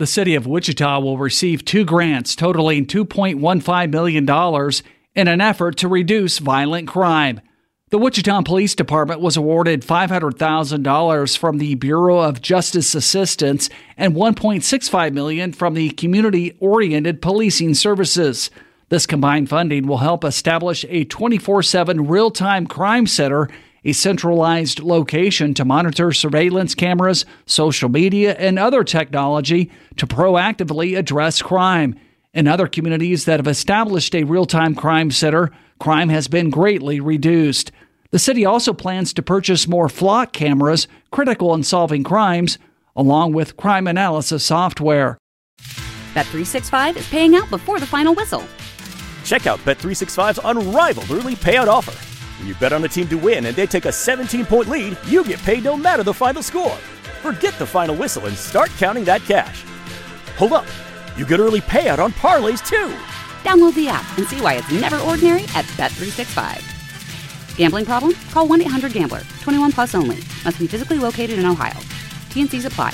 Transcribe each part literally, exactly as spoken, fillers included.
The city of Wichita will receive two grants totaling two point one five million dollars in an effort to reduce violent crime. The Wichita Police Department was awarded five hundred thousand dollars from the Bureau of Justice Assistance and one point six five million dollars from the Community-Oriented Policing Services. This combined funding will help establish a twenty-four seven real-time crime center, a centralized location to monitor surveillance cameras, social media, and other technology to proactively address crime. In other communities that have established a real-time crime center, crime has been greatly reduced. The city also plans to purchase more flock cameras critical in solving crimes, along with crime analysis software. Bet three sixty-five is paying out before the final whistle. Check out Bet three sixty-five's unrivaled early payout offer. When you bet on a team to win and they take a seventeen-point lead, you get paid no matter the final score. Forget the final whistle and start counting that cash. Hold up. You get early payout on parlays, too. Download the app and see why it's never ordinary at Bet three sixty-five. Gambling problem? Call one eight hundred gambler. twenty-one plus only. Must be physically located in Ohio. T and C's apply.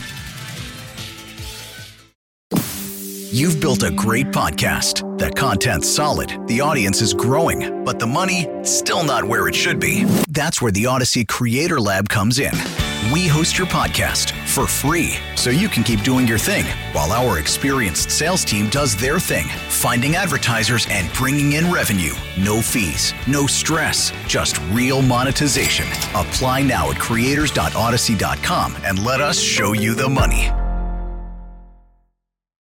You've built a great podcast. That content's solid. The audience is growing. But the money, still not where it should be. That's where the Odyssey Creator Lab comes in. We host your podcast for free so you can keep doing your thing while our experienced sales team does their thing, finding advertisers and bringing in revenue. No fees, no stress, just real monetization. Apply now at creators dot odyssey dot com and let us show you the money.